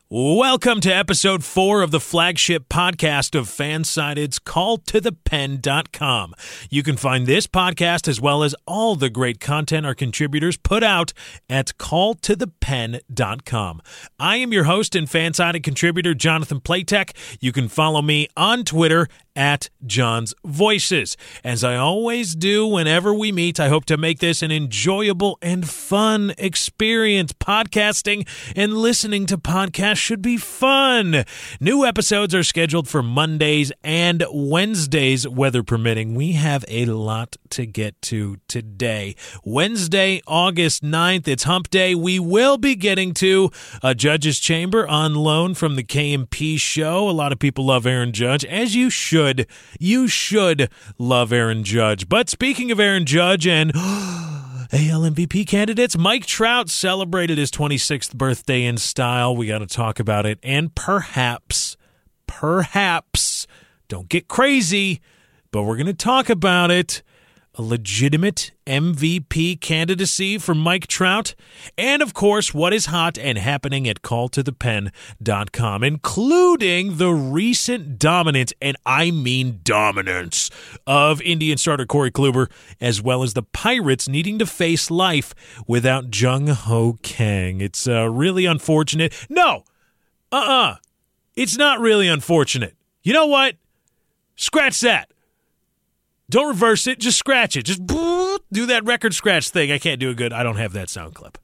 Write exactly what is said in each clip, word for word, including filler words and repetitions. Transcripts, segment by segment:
Welcome to episode four of the flagship podcast of Fansided's call to the pen dot com. You can find this podcast as well as all the great content our contributors put out at call to the pen dot com. I am your host and Fansided contributor, Jonathan Platek. You can follow me on Twitter at John's Voices. As I always do whenever we meet, I hope to make this an enjoyable and fun experience. Podcasting and listening to podcasts should be fun. New episodes are scheduled for Mondays and Wednesdays, weather permitting. We have a lot to get to today. Wednesday, August ninth, it's Hump Day. We will be getting to a Judge's Chamber on loan from the K M P show. A lot of people love Aaron Judge, as you should. You should love Aaron Judge. But speaking of Aaron Judge and A L M V P candidates, Mike Trout celebrated his twenty-sixth birthday in style. We got to talk about it. And perhaps, perhaps, don't get crazy, but we're going to talk about it. A legitimate M V P candidacy for Mike Trout, and of course, what is hot and happening at call to the pen dot com, including the recent dominance, and I mean dominance, of Indian starter Corey Kluber, as well as the Pirates needing to face life without Jung Ho Kang. It's uh, really unfortunate. No, uh-uh, it's not really unfortunate. You know what? Scratch that. Don't reverse it. Just scratch it. Just do that record scratch thing. I can't do it good. I don't have that sound clip.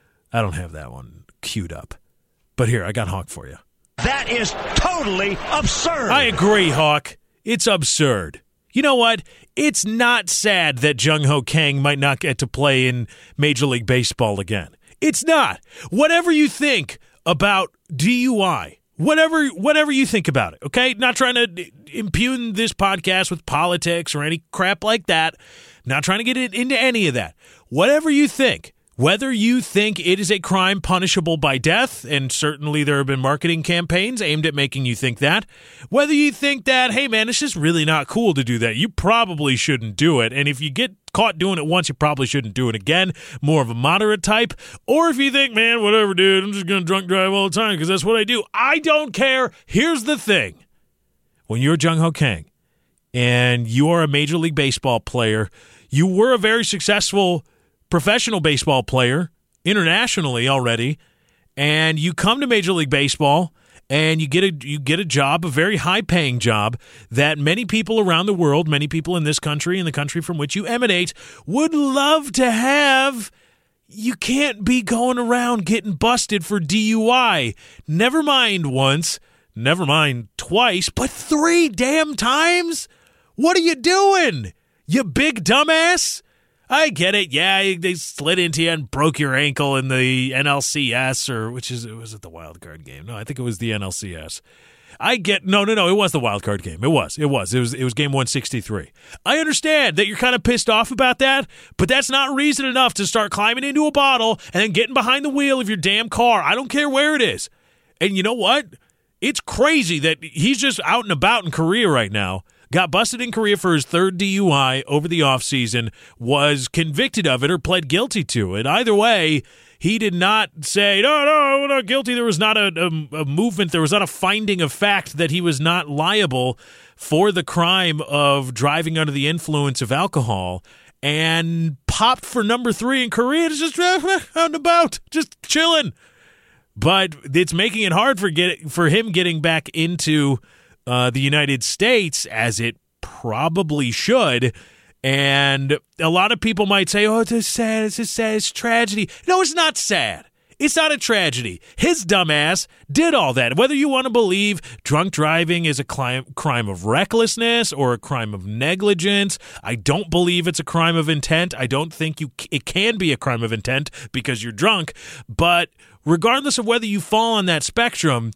I don't have that one queued up. But here, I got Hawk for you. That is totally absurd. I agree, Hawk. It's absurd. You know what? It's not sad that Jung Ho Kang might not get to play in Major League Baseball again. It's not. Whatever you think about D U I, Whatever whatever you think about it, okay? Not trying to impugn this podcast with politics or any crap like that. Not trying to get it into any of that. Whatever you think, whether you think it is a crime punishable by death, and certainly there have been marketing campaigns aimed at making you think that, whether you think that, hey, man, it's just really not cool to do that, you probably shouldn't do it. And if you get caught doing it once, you probably shouldn't do it again. More of a moderate type. Or if you think, man, whatever, dude, I'm just going to drunk drive all the time because that's what I do. I don't care. Here's the thing. When you're Jung Ho Kang and you are a Major League Baseball player, you were a very successful professional baseball player internationally already, and you come to Major League Baseball and you get a you get a job, a very high-paying job that many people around the world, many people in this country and the country from which you emanate, would love to have. You can't be going around getting busted for D U I. Never mind once, never mind twice, but three damn times? What are you doing, you big dumbass? I get it. Yeah, they slid into you and broke your ankle in the N L C S, or which is was it the wild card game? No, I think it was the N L C S. I get no, no, no. It was the wild card game. It was, it was, it was, it was game one sixty-three. I understand that you're kind of pissed off about that, but that's not reason enough to start climbing into a bottle and then getting behind the wheel of your damn car. I don't care where it is. And you know what? It's crazy that he's just out and about in Korea right now. Got busted in Korea for his third D U I over the offseason, was convicted of it or pled guilty to it. Either way, he did not say, no, no, I'm not guilty. There was not a, a, a movement. There was not a finding of fact that he was not liable for the crime of driving under the influence of alcohol, and popped for number three in Korea. It's just out and about, just chilling. But it's making it hard for get, for him getting back into Uh, the United States, as it probably should. And a lot of people might say, oh, it's a sad, it's a sad, it's a tragedy. No, it's not sad. It's not a tragedy. His dumbass did all that. Whether you want to believe drunk driving is a crime, crime of recklessness or a crime of negligence, I don't believe it's a crime of intent. I don't think you it can be a crime of intent because you're drunk. But regardless of whether you fall on that spectrum,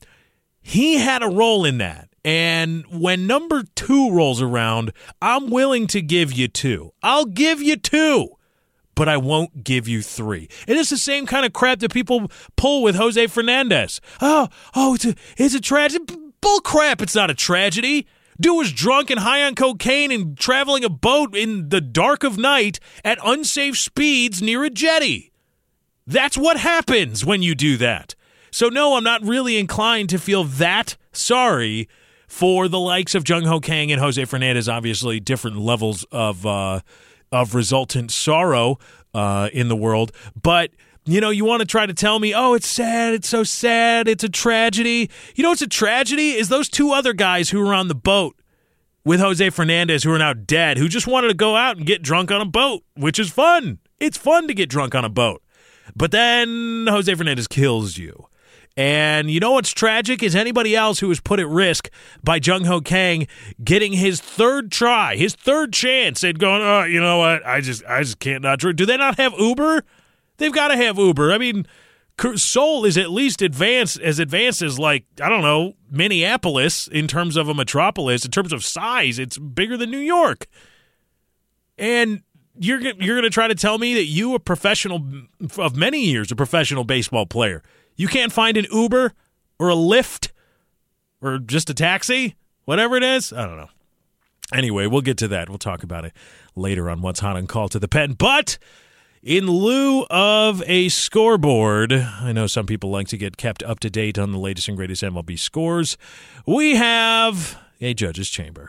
he had a role in that. And when number two rolls around, I'm willing to give you two. I'll give you two, but I won't give you three. And it's the same kind of crap that people pull with Jose Fernandez. Oh, oh, it's a, it's a tragedy. Bull crap, it's not a tragedy. Dude was drunk and high on cocaine and traveling a boat in the dark of night at unsafe speeds near a jetty. That's what happens when you do that. So, no, I'm not really inclined to feel that sorry for the likes of Jung Ho Kang and Jose Fernandez. Obviously, different levels of uh, of resultant sorrow uh, in the world. But, you know, you want to try to tell me, oh, it's sad, it's so sad, it's a tragedy. You know what's a tragedy is those two other guys who were on the boat with Jose Fernandez, who are now dead, who just wanted to go out and get drunk on a boat, which is fun. It's fun to get drunk on a boat. But then Jose Fernandez kills you. And you know what's tragic is anybody else who was put at risk by Jung Ho Kang getting his third try, his third chance, and going, oh, you know what, I just I just can't not drink. Do they not have Uber? They've got to have Uber. I mean, Seoul is at least advanced as advanced as, like, I don't know, Minneapolis in terms of a metropolis. In terms of size, it's bigger than New York. And you're you're going to try to tell me that you, a professional of many years, a professional baseball player, you can't find an Uber or a Lyft or just a taxi, whatever it is? I don't know. Anyway, we'll get to that. We'll talk about it later on What's Hot on Call to the Pen. But in lieu of a scoreboard, I know some people like to get kept up to date on the latest and greatest M L B scores, we have a judge's chamber.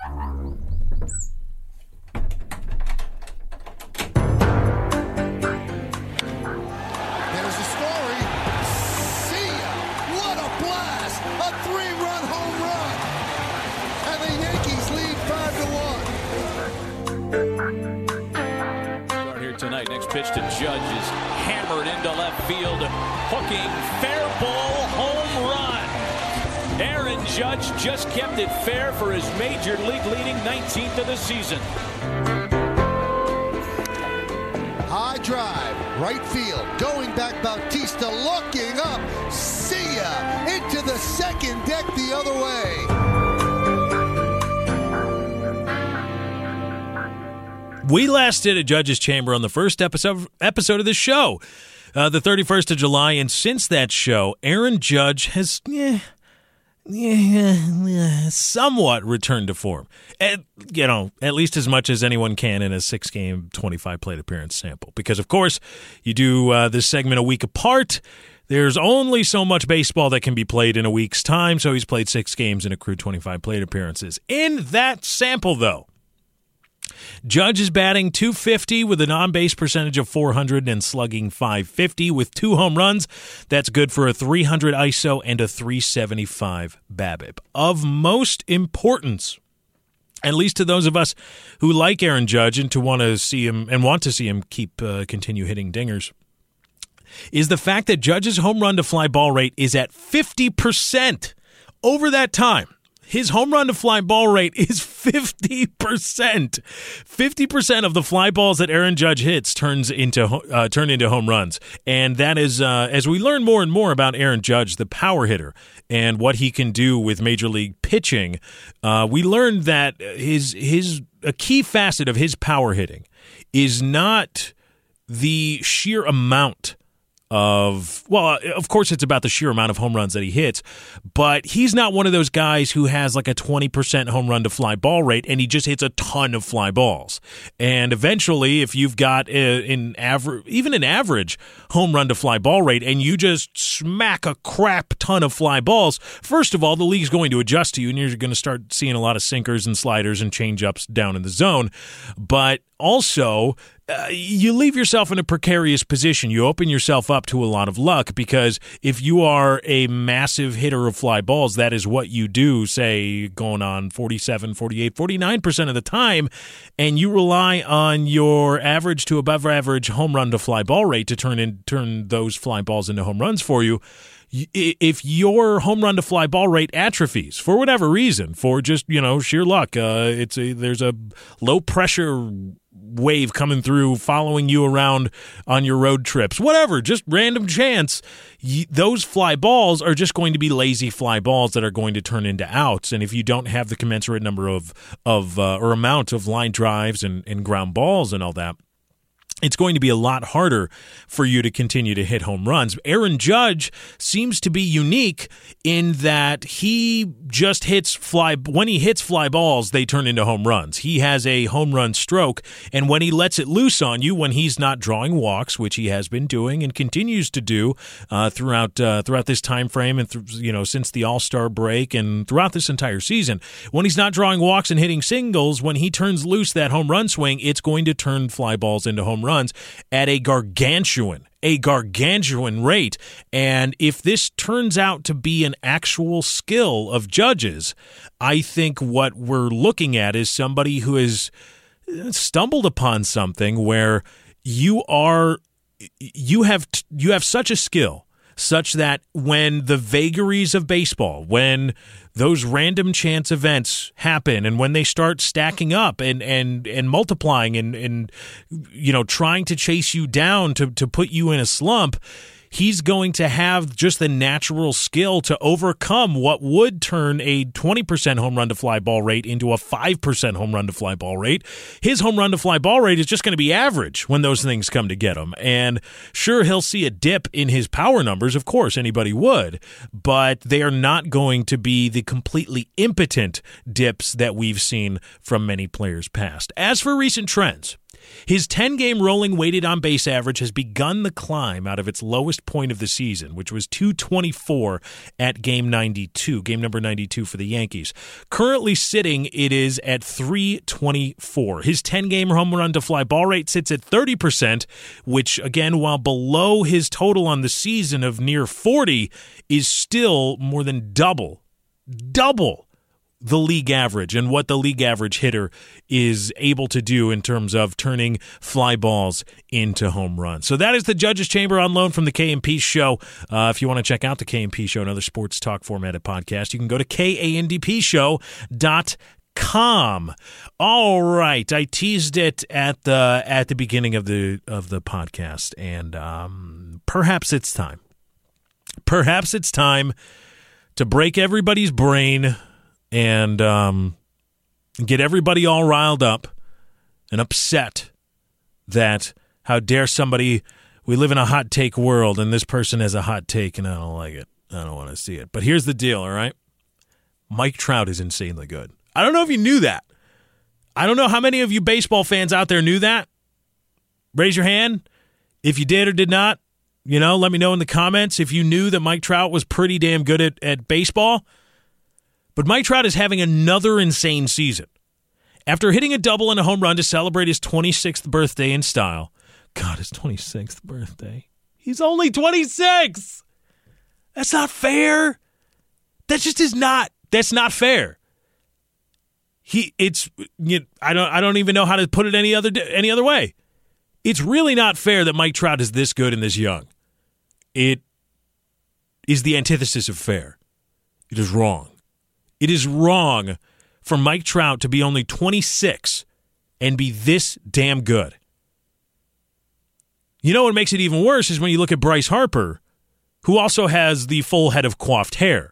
Tonight, next pitch to Judge is hammered into left field, hooking, fair ball, home run. Aaron Judge just kept it fair for his major league leading nineteenth of the season. High drive, right field, going back Bautista, looking up, see ya, into the second deck the other way. We last did a judge's chamber on the first episode episode of the show, uh, the thirty-first of July, and since that show, Aaron Judge has eh, eh, somewhat returned to form. At, you know, at least as much as anyone can in a six-game, twenty-five plate appearance sample. Because, of course, you do uh, this segment a week apart. There's only so much baseball that can be played in a week's time, so he's played six games and accrued twenty-five plate appearances. In that sample, though, Judge is batting two fifty with an on-base percentage of four hundred and slugging five fifty with two home runs. That's good for a three hundred I S O and a three seventy-five BABIP. Of most importance, at least to those of us who like Aaron Judge and to want to see him and want to see him keep uh, continue hitting dingers, is the fact that Judge's home run to fly ball rate is at fifty percent over that time. His home run to fly ball rate is fifty percent. fifty percent of the fly balls that Aaron Judge hits turns into uh, turn into home runs. And that is, uh, as we learn more and more about Aaron Judge, the power hitter, and what he can do with major league pitching, uh, we learned that his his a key facet of his power hitting is not the sheer amount of, well, of course it's about the sheer amount of home runs that he hits, but he's not one of those guys who has like a twenty percent home run to fly ball rate and he just hits a ton of fly balls. And eventually, if you've got a, an average, even an average home run to fly ball rate and you just smack a crap ton of fly balls, first of all, the league's going to adjust to you and you're going to start seeing a lot of sinkers and sliders and change-ups down in the zone. But also, Uh, you leave yourself in a precarious position. You open yourself up to a lot of luck because if you are a massive hitter of fly balls, that is what you do, say, going on forty-seven, forty-eight, forty-nine percent of the time, and you rely on your average to above average home run to fly ball rate to turn in, turn those fly balls into home runs for you. If your home run to fly ball rate atrophies for whatever reason, for just, you know, sheer luck, uh, it's a, there's a low pressure wave coming through following you around on your road trips, whatever, just random chance, y- those fly balls are just going to be lazy fly balls that are going to turn into outs. And if you don't have the commensurate number of, of uh, or amount of line drives and, and ground balls and all that, it's going to be a lot harder for you to continue to hit home runs. Aaron Judge seems to be unique in that he just hits fly. When he hits fly balls, they turn into home runs. He has a home run stroke, and when he lets it loose on you, when he's not drawing walks, which he has been doing and continues to do uh, throughout uh, throughout this time frame, and th- you know since the All-Star break and throughout this entire season, when he's not drawing walks and hitting singles, when he turns loose that home run swing, it's going to turn fly balls into home runs. runs at a gargantuan, a gargantuan rate. And if this turns out to be an actual skill of Judge's, I think what we're looking at is somebody who has stumbled upon something where you are, you have, you have such a skill, such that when the vagaries of baseball, when those random chance events happen and when they start stacking up and and, and multiplying and, and you know trying to chase you down to, to put you in a slump, he's going to have just the natural skill to overcome what would turn a twenty percent home run to fly ball rate into a five percent home run to fly ball rate. His home run to fly ball rate is just going to be average when those things come to get him. And sure, he'll see a dip in his power numbers. Of course, anybody would. But they are not going to be the completely impotent dips that we've seen from many players past. As for recent trends, his ten-game rolling weighted on-base average has begun the climb out of its lowest point of the season, which was two twenty-four at game ninety-two, game number ninety-two for the Yankees. Currently sitting, it is at three twenty-four. His ten-game home run to fly ball rate sits at thirty percent, which, again, while below his total on the season of near forty, is still more than double, double the league average and what the league average hitter is able to do in terms of turning fly balls into home runs. So that is the Judge's Chamber on loan from the K M P Show. Uh, if you want to check out the K M P Show, another sports talk formatted podcast, you can go to K A N D P show dot com. All right, I teased it at the at the beginning of the of the podcast, and um, perhaps it's time. Perhaps it's time to break everybody's brain and um, get everybody all riled up and upset that how dare somebody, we live in a hot take world and this person has a hot take and I don't like it. I don't want to see it. But here's the deal, all right? Mike Trout is insanely good. I don't know if you knew that. I don't know how many of you baseball fans out there knew that. Raise your hand if you did or did not. You know, let me know in the comments if you knew that Mike Trout was pretty damn good at, at baseball. But Mike Trout is having another insane season. After hitting a double and a home run to celebrate his twenty-sixth birthday in style. God, his twenty-sixth birthday. He's only twenty-six. That's not fair. That just is not. That's not fair. He, it's. You know, I don't. I don't even know how to put it any other any other way. It's really not fair that Mike Trout is this good and this young. It is the antithesis of fair. It is wrong. It is wrong for Mike Trout to be only twenty-six and be this damn good. You know what makes it even worse is when you look at Bryce Harper, who also has the full head of coiffed hair.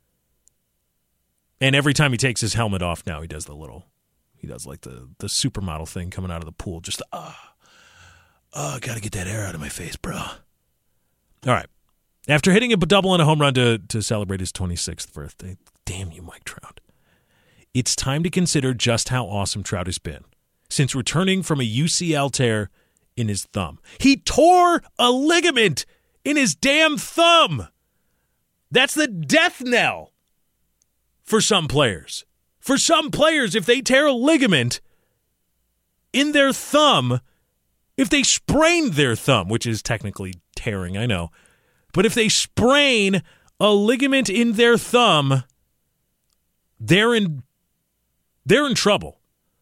And every time he takes his helmet off now, he does the little, he does like the, the supermodel thing coming out of the pool. Just, ah, oh, oh, got to get that hair out of my face, bro. All right. After hitting a double and a home run to, to celebrate his twenty-sixth birthday, damn you, Mike Trout. It's time to consider just how awesome Trout has been since returning from a U C L tear in his thumb. He tore a ligament in his damn thumb. That's the death knell for some players. For some players, if they tear a ligament in their thumb, if they sprain their thumb, which is technically tearing, I know, but if they sprain a ligament in their thumb, they're in they're in trouble.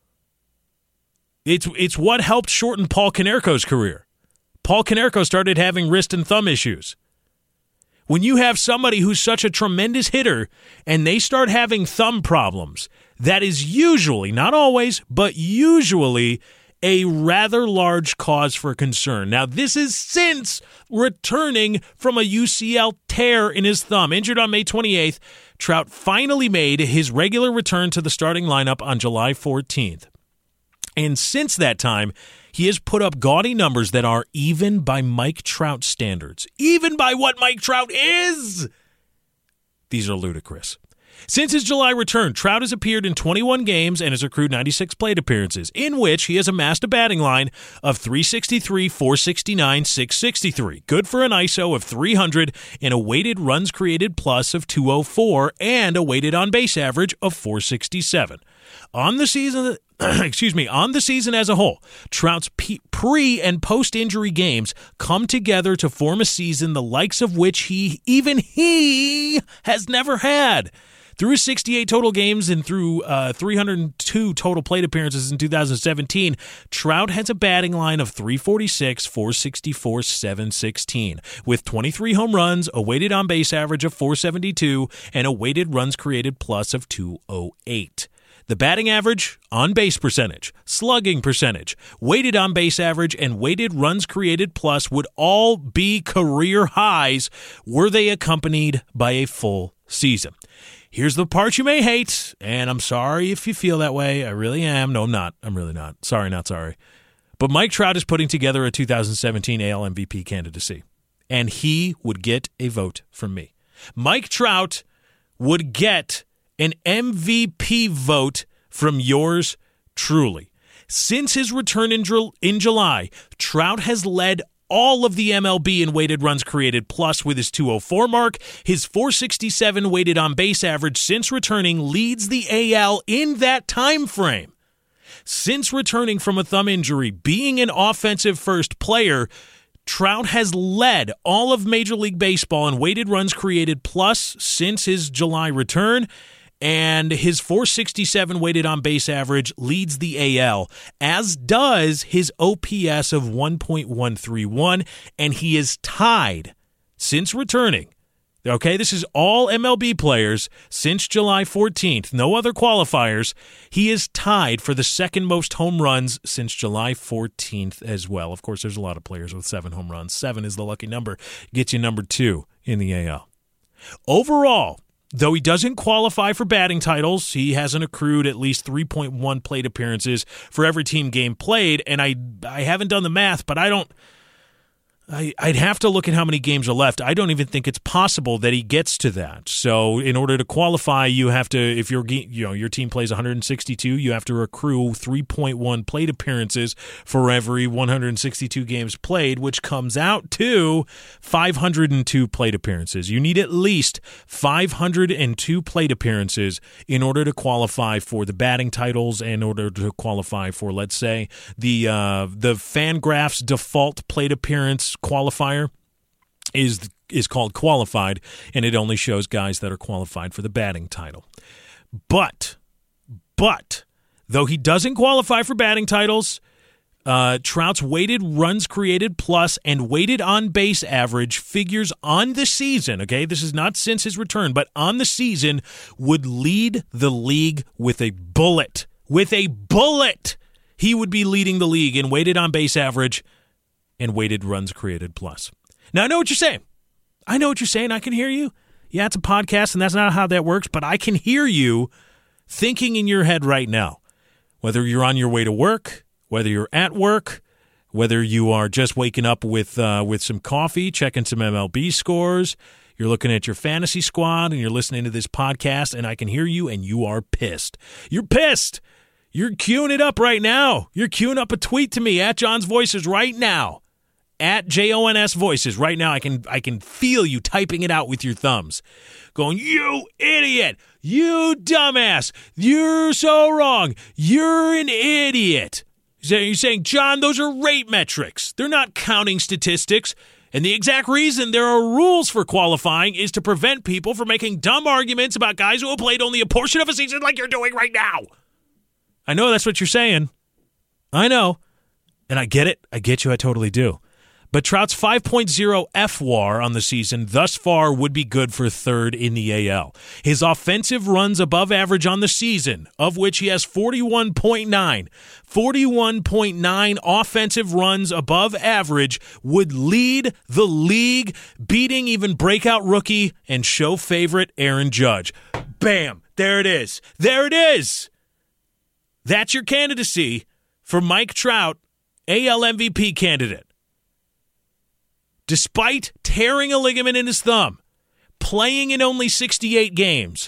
It's it's what helped shorten Paul Konerko's career. Paul Konerko started having wrist and thumb issues. When you have somebody who's such a tremendous hitter and they start having thumb problems, that is usually, not always, but usually a rather large cause for concern. Now, this is since returning from a U C L tear in his thumb. Injured on May twenty-eighth, Trout finally made his regular return to the starting lineup on July fourteenth. And since that time, he has put up gaudy numbers that are even by Mike Trout standards. Even by what Mike Trout is! These are ludicrous. Since his July return, Trout has appeared in twenty-one games and has accrued ninety-six plate appearances, in which he has amassed a batting line of three sixty-three, four sixty-nine, six sixty-three. Good for an I S O of three hundred and a weighted runs created plus of two oh four and a weighted on-base average of four sixty-seven. On the season, excuse me, on the season as a whole, Trout's pre- and post-injury games come together to form a season the likes of which he, even he, has never had. Through his sixty-eight total games and through uh, three hundred two total plate appearances in two thousand seventeen, Trout has a batting line of three forty-six, four sixty-four, seven sixteen, with twenty-three home runs, a weighted on-base average of four seventy-two, and a weighted runs created plus of two oh eight. The batting average, on-base percentage, slugging percentage, weighted on-base average, and weighted runs created plus would all be career highs were they accompanied by a full season. Here's the part you may hate, and I'm sorry if you feel that way. I really am. No, I'm not. I'm really not. Sorry, not sorry. But Mike Trout is putting together a two thousand seventeen A L M V P candidacy, and he would get a vote from me. Mike Trout would get an M V P vote from yours truly. Since his return in, in July, Trout has led all of the M L B in weighted runs created plus with his two oh four mark. His four sixty-seven weighted on base average since returning leads the A L in that time frame. Since returning from a thumb injury, being an offensive first player, Trout has led all of Major League Baseball in weighted runs created plus since his July return. And his four sixty-seven weighted on base average leads the A L, as does his O P S of one point one three one, and he is tied since returning. Okay, this is all M L B players since July fourteenth, no other qualifiers. He is tied for the second most home runs since July fourteenth as well. Of course, there's a lot of players with seven home runs. Seven is the lucky number. Gets you number two in the A L. Overall, though he doesn't qualify for batting titles, he hasn't accrued at least three point one plate appearances for every team game played, and I I haven't done the math, but I don't I, I'd have to look at how many games are left. I don't even think it's possible that he gets to that. So in order to qualify, you have to, if your you know your team plays one hundred sixty-two, you have to accrue three point one plate appearances for every one hundred sixty-two games played, which comes out to five hundred two plate appearances. You need at least five hundred two plate appearances in order to qualify for the batting titles, in order to qualify for, let's say, the uh, the Fangraphs default plate appearance qualifier is is called qualified, and it only shows guys that are qualified for the batting title. But, but, though he doesn't qualify for batting titles, uh, Trout's weighted runs created plus and weighted on base average figures on the season, okay, this is not since his return, but on the season would lead the league with a bullet. With a bullet! He would be leading the league in weighted on base average and weighted runs created plus. Now, I know what you're saying. I know what you're saying. I can hear you. Yeah, it's a podcast, and that's not how that works, but I can hear you thinking in your head right now, whether you're on your way to work, whether you're at work, whether you are just waking up with uh, with some coffee, checking some M L B scores, you're looking at your fantasy squad, and you're listening to this podcast, and I can hear you, and you are pissed. You're pissed. You're queuing it up right now. You're queuing up a tweet to me at John's Voices right now. At J O N S Voices right now. I can I can feel you typing it out with your thumbs. Going, you idiot. You dumbass. You're so wrong. You're an idiot. You're saying, John, those are rate metrics. They're not counting statistics. And the exact reason there are rules for qualifying is to prevent people from making dumb arguments about guys who have played only a portion of a season like you're doing right now. I know that's what you're saying. I know. And I get it. I get you. I totally do. But Trout's five point oh F W A R on the season thus far would be good for third in the A L. His offensive runs above average on the season, of which he has forty-one point nine. forty-one point nine offensive runs above average would lead the league, beating even breakout rookie and show favorite Aaron Judge. Bam! There it is. There it is! That's your candidacy for Mike Trout, A L M V P candidate. Despite tearing a ligament in his thumb, playing in only sixty-eight games,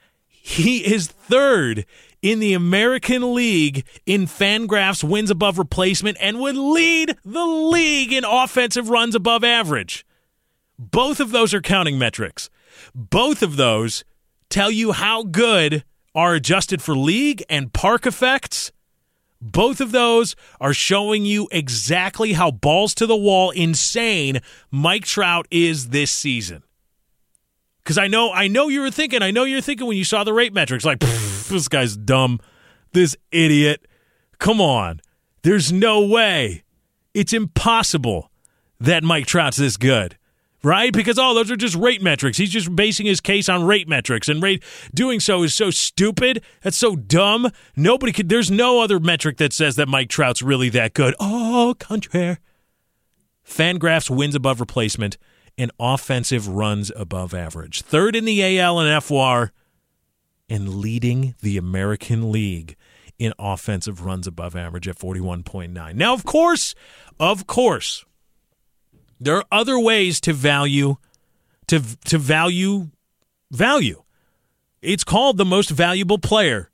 he is third in the American League in Fangraphs wins above replacement and would lead the league in offensive runs above average. Both of those are counting metrics. Both of those tell you how good are adjusted for league and park effects. Both of those are showing you exactly how balls to the wall insane Mike Trout is this season. Because I know, I know you were thinking, I know you're thinking when you saw the rate metrics, like, this guy's dumb, this idiot. Come on. There's no way. It's impossible that Mike Trout's this good, right? Because, oh, those are just rate metrics. He's just basing his case on rate metrics, and rate doing so is so stupid. That's so dumb. Nobody could, there's no other metric that says that Mike Trout's really that good. Oh, contraire. Fangraphs wins above replacement and offensive runs above average. Third in the A L and F W A R and leading the American League in offensive runs above average at forty-one point nine. Now, of course, of course, there are other ways to value to to value value. It's called the most valuable player.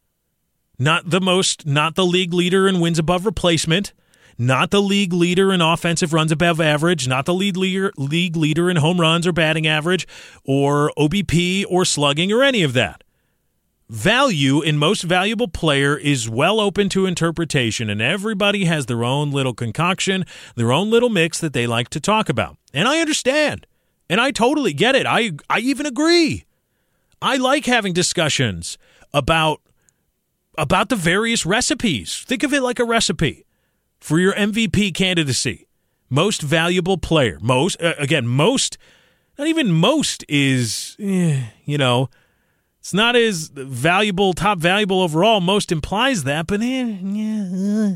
Not the most, not the league leader in wins above replacement. Not the league leader in offensive runs above average, not the league leader, league leader in home runs or batting average or O B P or slugging or any of that. Value in most valuable player is well open to interpretation, and everybody has their own little concoction, their own little mix that they like to talk about. And I understand, and I totally get it. I, I even agree. I like having discussions about, about the various recipes. Think of it like a recipe. For your M V P candidacy, most valuable player, most, uh, again, most, not even most is, eh, you know, it's not as valuable, top valuable overall. Most implies that, but eh, yeah.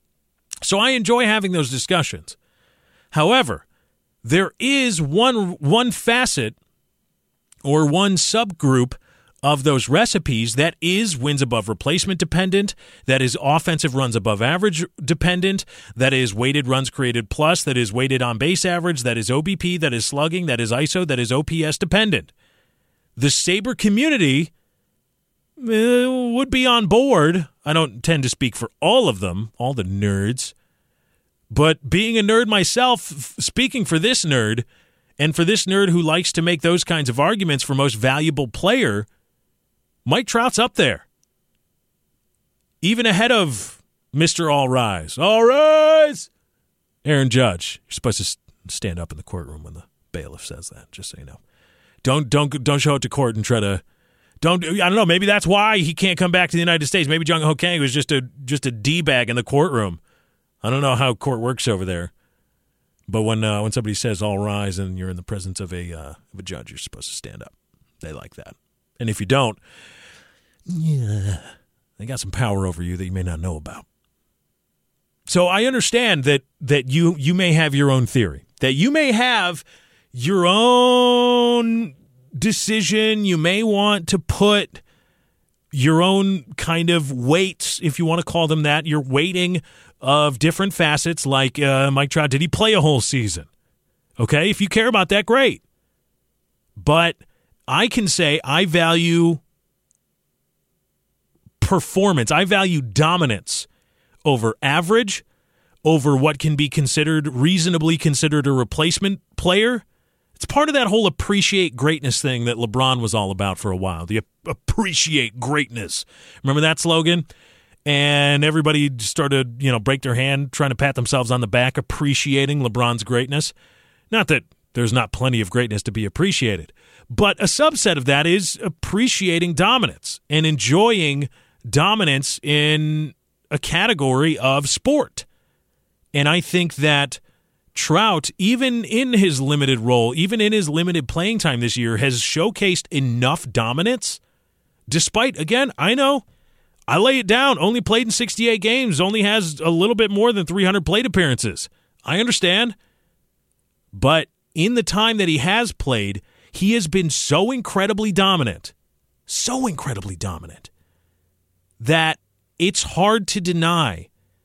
So I enjoy having those discussions. However, there is one one facet or one subgroup of those recipes that is wins above replacement dependent, that is offensive runs above average dependent, that is weighted runs created plus, that is weighted on base average, that is O B P, that is slugging, that is I S O, that is O P S dependent. The Sabre community uh, would be on board. I don't tend to speak for all of them, all the nerds, but being a nerd myself, f- speaking for this nerd, and for this nerd who likes to make those kinds of arguments for most valuable player, Mike Trout's up there. Even ahead of Mister All Rise. All Rise! Aaron Judge. You're supposed to stand up in the courtroom when the bailiff says that, just so you know. Don't don't don't show it to court and try to don't I don't know, maybe that's why he can't come back to the United States. Maybe Jung Ho Kang was just a just a D-bag in the courtroom. I don't know how court works over there. But when uh, when somebody says all rise and you're in the presence of a uh, of a judge, you're supposed to stand up. They like that. And if you don't, yeah, they got some power over you that you may not know about. So I understand that that you you may have your own theory, that you may have your own decision. You may want to put your own kind of weights, if you want to call them that, your weighting of different facets, like uh, Mike Trout. Did he play a whole season? Okay, if you care about that, great. But I can say I value performance. I value dominance over average, over what can be considered, reasonably considered a replacement player. It's part of that whole appreciate greatness thing that LeBron was all about for a while. The appreciate greatness. Remember that slogan? And everybody started, you know, break their hand trying to pat themselves on the back, appreciating LeBron's greatness. Not that there's not plenty of greatness to be appreciated, but a subset of that is appreciating dominance and enjoying dominance in a category of sport. And I think that Trout, even in his limited role, even in his limited playing time this year, has showcased enough dominance. Despite, again, I know, I lay it down, only played in sixty-eight games, only has a little bit more than three hundred plate appearances. I understand. But in the time that he has played, he has been so incredibly dominant, so incredibly dominant, that it's hard to deny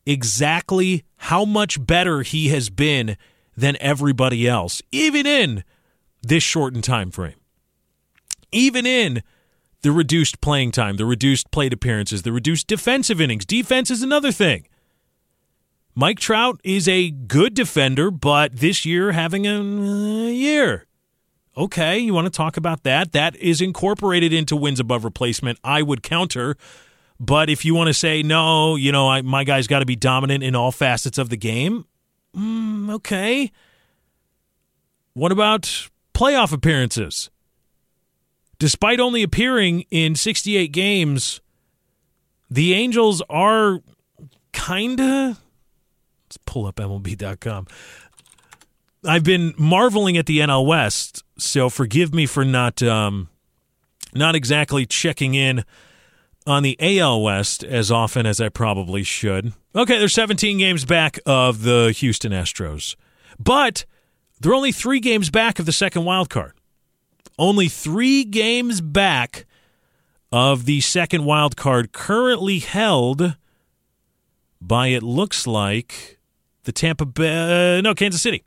exactly how much better he has been than everybody else, even in this shortened time frame. Even in the reduced playing time, the reduced plate appearances, the reduced defensive innings. Defense is another thing. Mike Trout is a good defender, but this year having a uh, year. Okay, you want to talk about that? That is incorporated into wins above replacement. I would counter. But if you want to say, no, you know, I, my guy's got to be dominant in all facets of the game, mm, okay. What about playoff appearances? Despite only appearing in sixty-eight games, the Angels are kind of... Let's pull up M L B dot com. I've been marveling at the N L West, so forgive me for not um, not exactly checking in on the A L West as often as I probably should. Okay, they're seventeen games back of the Houston Astros, but they're only three games back of the second wild card. Only three games back of the second wild card, currently held by, it looks like, the Tampa Bay, uh, no, Kansas City.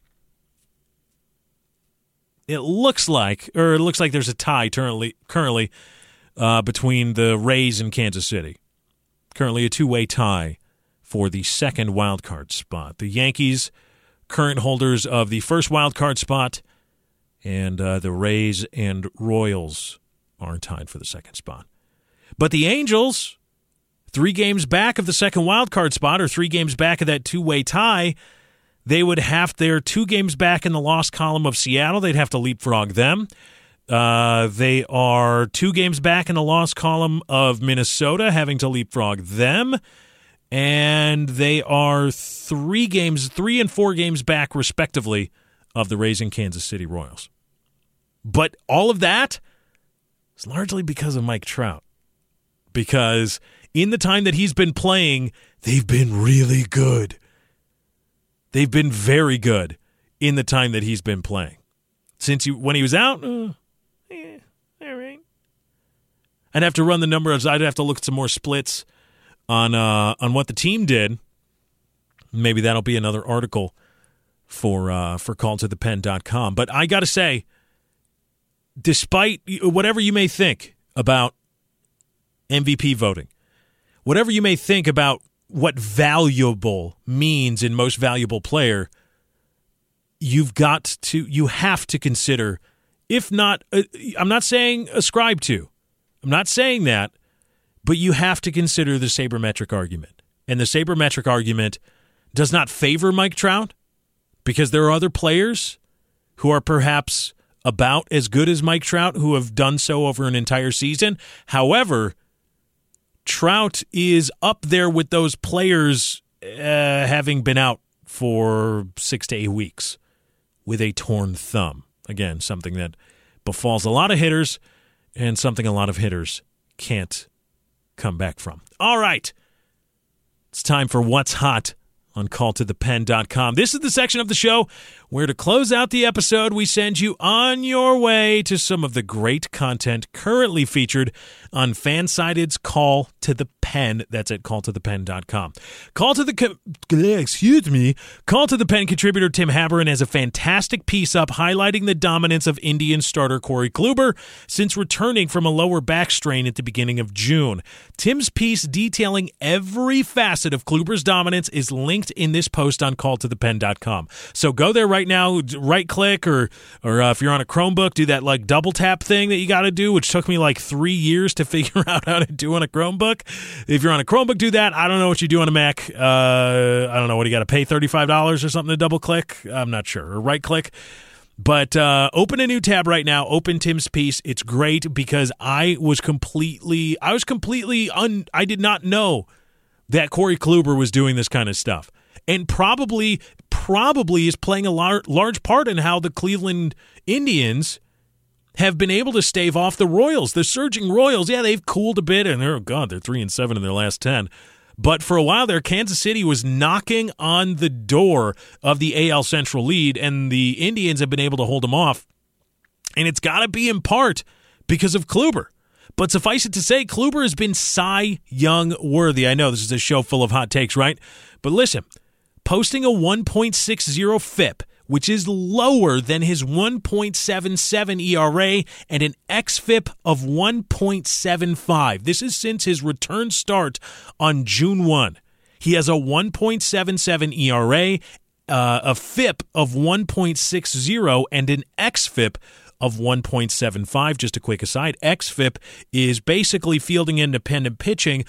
It looks like, or it looks like there's a tie currently, currently uh, between the Rays and Kansas City. Currently a two-way tie for the second wild card spot. The Yankees, current holders of the first wild card spot, and uh, the Rays and Royals are tied for the second spot. But the Angels, three games back of the second wild card spot, or three games back of that two-way tie, they would have their two games back in the loss column of Seattle. They'd have to leapfrog them. Uh, they are two games back in the loss column of Minnesota, having to leapfrog them. And they are three games, three and four games back, respectively, of the Rays and Kansas City Royals. But all of that is largely because of Mike Trout. Because in the time that he's been playing, they've been really good. They've been very good in the time that he's been playing. Since he, when he was out, uh, yeah, all right. I'd have to run the numbers. I'd have to look at some more splits on uh, on what the team did. Maybe that'll be another article for uh, for call to the pen dot com. But I got to say, despite whatever you may think about M V P voting, whatever you may think about what valuable means in most valuable player, you've got to, you have to consider, if not, uh, I'm not saying ascribe to, I'm not saying that, but you have to consider the sabermetric argument. And the sabermetric argument does not favor Mike Trout, because there are other players who are perhaps about as good as Mike Trout who have done so over an entire season. However, Trout is up there with those players uh, having been out for six to eight weeks with a torn thumb. Again, something that befalls a lot of hitters and something a lot of hitters can't come back from. All right. It's time for What's Hot on call to the pen dot com. This is the section of the show where, to close out the episode, we send you on your way to some of the great content currently featured on Fansided's Call to the Pen. That's at call to the pen dot com. Call to the co- excuse me, Call to the Pen contributor Tim Haberin has a fantastic piece up highlighting the dominance of Indian starter Corey Kluber since returning from a lower back strain at the beginning of June. Tim's piece detailing every facet of Kluber's dominance is linked in this post on call to the pen dot com. So go there right now, right click, or or uh, if you're on a Chromebook, do that like double tap thing that you got to do, which took me like three years to figure out how to do on a Chromebook. If you're on a Chromebook, do that. I don't know what you do on a Mac. Uh, I don't know what you got to pay thirty-five dollars or something to double click. I'm not sure. Or right click. But uh, open a new tab right now. Open Tim's piece. It's great because I was completely, I was completely, un, I did not know that Corey Kluber was doing this kind of stuff. And probably, probably is playing a lar- large part in how the Cleveland Indians have been able to stave off the Royals. The surging Royals, yeah, they've cooled a bit, and they're, oh God, they're three and seven in their last ten. But for a while there, Kansas City was knocking on the door of the A L Central lead, and the Indians have been able to hold them off. And it's got to be in part because of Kluber. But suffice it to say, Kluber has been Cy Young worthy. I know this is a show full of hot takes, right? But listen, posting a one point six oh F I P, which is lower than his one point seven seven E R A and an X F I P of one point seven five. This is since his return start on June first. He has a one point seven seven E R A, uh, a F I P of one point six oh, and an X F I P of one point seven five. Just a quick aside, X F I P is basically fielding independent pitching,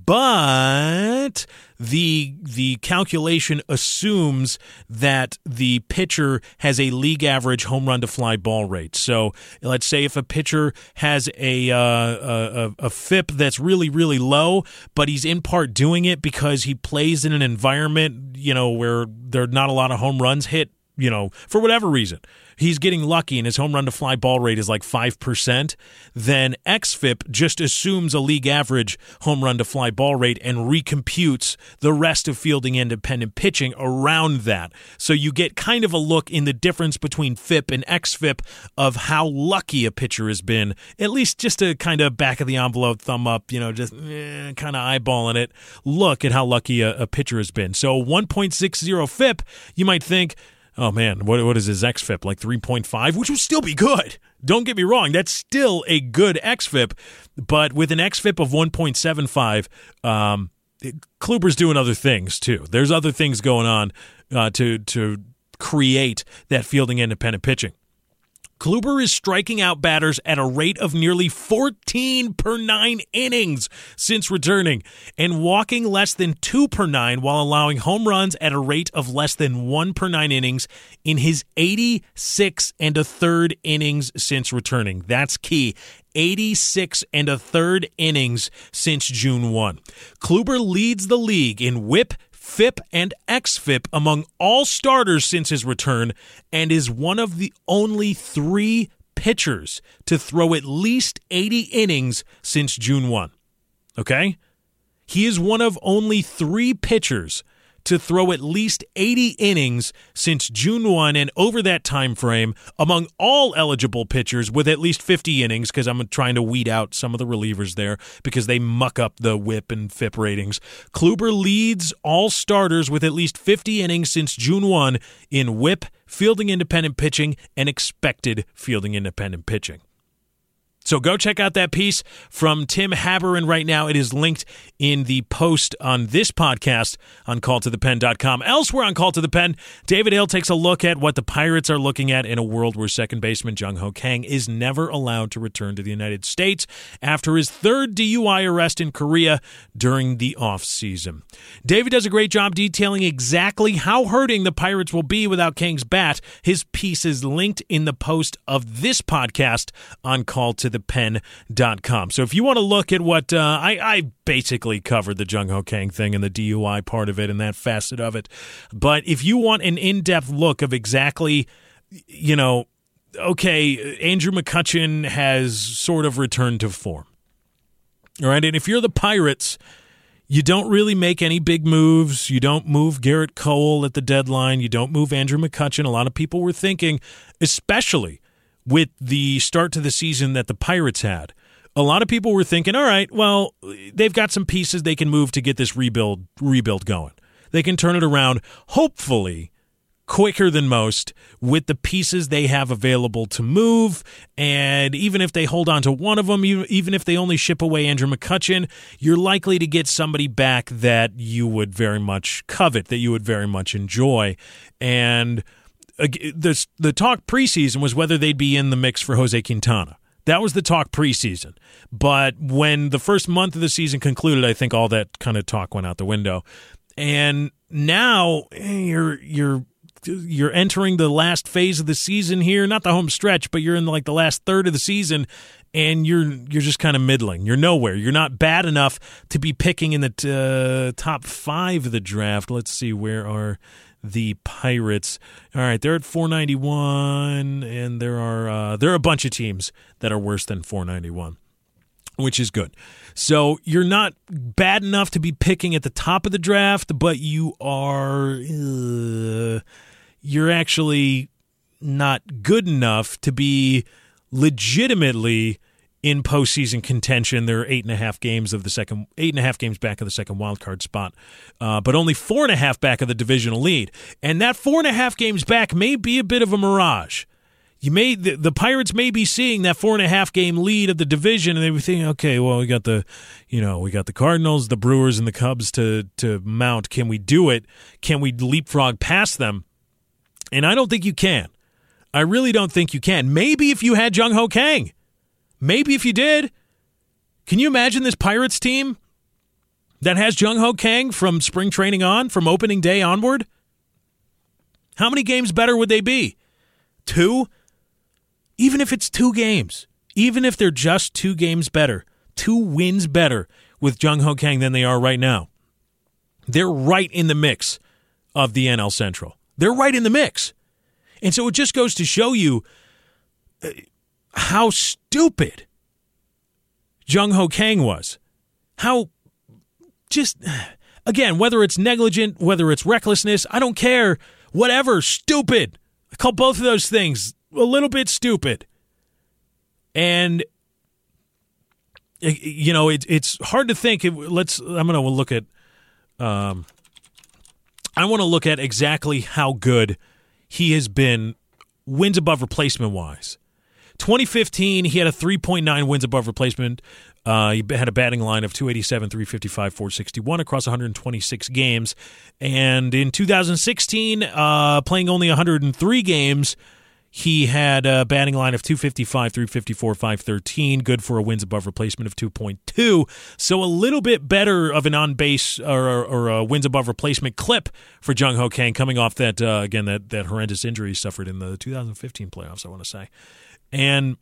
but the the calculation assumes that the pitcher has a league average home run to fly ball rate. So let's say if a pitcher has a, uh, a, a F I P that's really, really low, but he's in part doing it because he plays in an environment, you know, where there are not a lot of home runs hit, you know, for whatever reason, he's getting lucky and his home run to fly ball rate is like five percent, then X F I P just assumes a league average home run to fly ball rate and recomputes the rest of fielding independent pitching around that. So you get kind of a look in the difference between F I P and X F I P of how lucky a pitcher has been, at least just a kind of back of the envelope thumb up, you know, just eh, kind of eyeballing it. Look at how lucky a, a pitcher has been. So one point six oh F I P, you might think, oh, man, what what is his X F I P? Like three point five, which would still be good. Don't get me wrong. That's still a good X F I P. But with an X F I P of one point seven five, um, Kluber's doing other things, too. There's other things going on uh, to, to create that fielding independent pitching. Kluber is striking out batters at a rate of nearly fourteen per nine innings since returning and walking less than two per nine while allowing home runs at a rate of less than one per nine innings in his eighty-six and a third innings since returning. That's key. eighty-six and a third innings since June first. Kluber leads the league in whip, F I P, and X F I P among all starters since his return and is one of the only three pitchers to throw at least eighty innings since June first. Okay? He is one of only three pitchers to throw at least eighty innings since June first, and over that time frame, among all eligible pitchers with at least fifty innings, because I'm trying to weed out some of the relievers there because they muck up the whip and F I P ratings. Kluber leads all starters with at least fifty innings since June first in whip, fielding independent pitching, and expected fielding independent pitching. So go check out that piece from Tim Haberin right now. It is linked in the post on this podcast on call to the pen dot com. Elsewhere on Call to the Pen, David Hale takes a look at what the Pirates are looking at in a world where second baseman Jung Ho Kang is never allowed to return to the United States after his third D U I arrest in Korea during the offseason. David does a great job detailing exactly how hurting the Pirates will be without Kang's bat. His piece is linked in the post of this podcast on call to the pen dot com. So if you want to look at what uh, I, I basically covered the Jung Ho Kang thing and the D U I part of it and that facet of it. But if you want an in-depth look of exactly, you know, okay, Andrew McCutchen has sort of returned to form. All right. And if you're the Pirates, you don't really make any big moves. You don't move Garrett Cole at the deadline. You don't move Andrew McCutchen. A lot of people were thinking, especially with the start to the season that the Pirates had, a lot of people were thinking, all right, well, they've got some pieces they can move to get this rebuild rebuild going. They can turn it around, hopefully, quicker than most with the pieces they have available to move. And even if they hold on to one of them, even if they only ship away Andrew McCutchen, you're likely to get somebody back that you would very much covet, that you would very much enjoy. And the, the talk preseason was whether they'd be in the mix for Jose Quintana. That was the talk preseason. But when the first month of the season concluded, I think all that kind of talk went out the window. And now you're you're you're entering the last phase of the season here, not the home stretch, but you're in like the last third of the season, and you're you're just kind of middling. You're nowhere. You're not bad enough to be picking in the t- uh, top five of the draft. Let's see, where are the Pirates? All right, they're at four ninety-one, and there are uh, there are a bunch of teams that are worse than four ninety-one, which is good. So you're not bad enough to be picking at the top of the draft, but you are uh, you're actually not good enough to be legitimately in postseason contention. They're eight and a half games of the second, eight and a half games back of the second wild card spot, uh, but only four and a half back of the divisional lead. And that four and a half games back may be a bit of a mirage. You may the, the Pirates may be seeing that four and a half game lead of the division, and they be thinking, okay, well, we got the, you know, we got the Cardinals, the Brewers, and the Cubs to to mount. Can we do it? Can we leapfrog past them? And I don't think you can. I really don't think you can. Maybe if you had Jung Ho Kang. Maybe if you did. Can you imagine this Pirates team that has Jung Ho Kang from spring training on, from opening day onward? How many games better would they be? Two? Even if it's two games, even if they're just two games better, two wins better with Jung Ho Kang than they are right now, they're right in the mix of the N L Central. They're right in the mix. And so it just goes to show you uh, how stupid Jung Ho Kang was. How just, again, whether it's negligent, whether it's recklessness, I don't care. Whatever, stupid. I call both of those things a little bit stupid. And, you know, it, it's hard to think. Let's, I'm going to look at, um, I want to look at exactly how good he has been wins above replacement wise. twenty fifteen, he had a three point nine wins above replacement. Uh, he had a batting line of two eighty-seven, three fifty-five, four sixty-one across one hundred twenty-six games. And in two thousand sixteen, uh, playing only one hundred three games, he had a batting line of two fifty-five, three fifty-four, five thirteen, good for a wins above replacement of two point two. So a little bit better of an on-base or, or, or a wins above replacement clip for Jung Ho Kang coming off that, uh, again, that, that horrendous injury he suffered in the two thousand fifteen playoffs, I want to say. And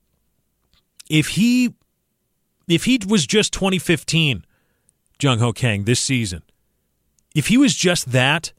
if he if he was just twenty fifteen, Jung Ho Kang, this season, if he was just that,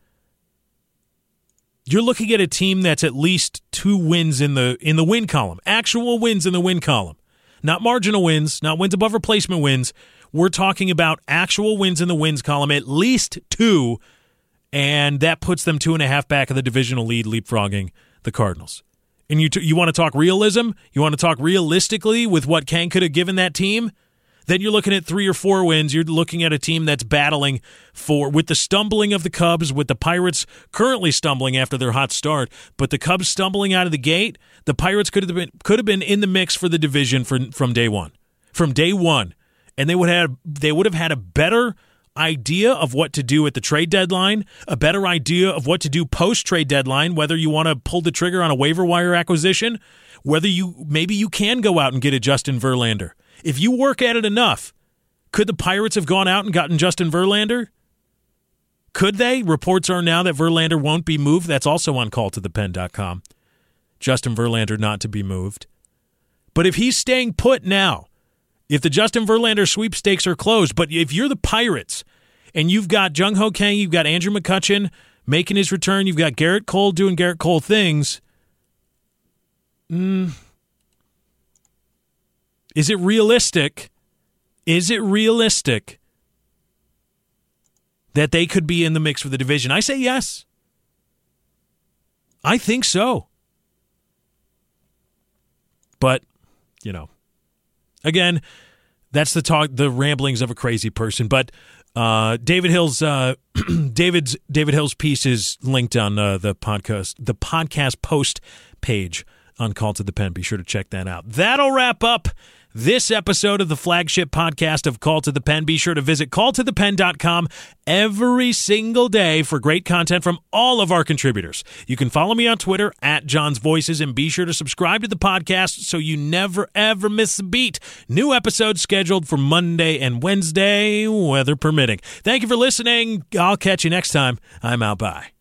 you're looking at a team that's at least two wins in the in the win column, actual wins in the win column, not marginal wins, not wins above replacement wins. We're talking about actual wins in the wins column, at least two, and that puts them two and a half back of the divisional lead, leapfrogging the Cardinals. And you t- you want to talk realism? You want to talk realistically with what Kang could have given that team? Then you're looking at three or four wins. You're looking at a team that's battling for, with the stumbling of the Cubs, with the Pirates currently stumbling after their hot start, but the Cubs stumbling out of the gate, the Pirates could have been could have been in the mix for the division for, from day one. From day one. And they would have they would have had a better idea of what to do at the trade deadline, a better idea of what to do post-trade deadline, whether you want to pull the trigger on a waiver wire acquisition, whether you maybe you can go out and get a Justin Verlander. If you work at it enough, could the Pirates have gone out and gotten Justin Verlander? Could they? Reports are now that Verlander won't be moved. That's also on call to the pen dot com. Justin Verlander not to be moved. But if he's staying put now, if the Justin Verlander sweepstakes are closed, but if you're the Pirates and you've got Jung Ho Kang, you've got Andrew McCutchen making his return, you've got Garrett Cole doing Garrett Cole things, mm, is it realistic? Is it realistic that they could be in the mix for the division? I say yes. I think so. But, you know, again, that's the talk, the ramblings of a crazy person. But uh, David Hill's uh, David's David Hill's piece is linked on uh, the podcast the podcast post page on Call to the Pen. Be sure to check that out. That'll wrap up this episode of the flagship podcast of Call to the Pen. Be sure to visit call to the pen dot com every single day for great content from all of our contributors. You can follow me on Twitter at John's Voices, and be sure to subscribe to the podcast so you never, ever miss a beat. New episodes scheduled for Monday and Wednesday, weather permitting. Thank you for listening. I'll catch you next time. I'm out. Bye.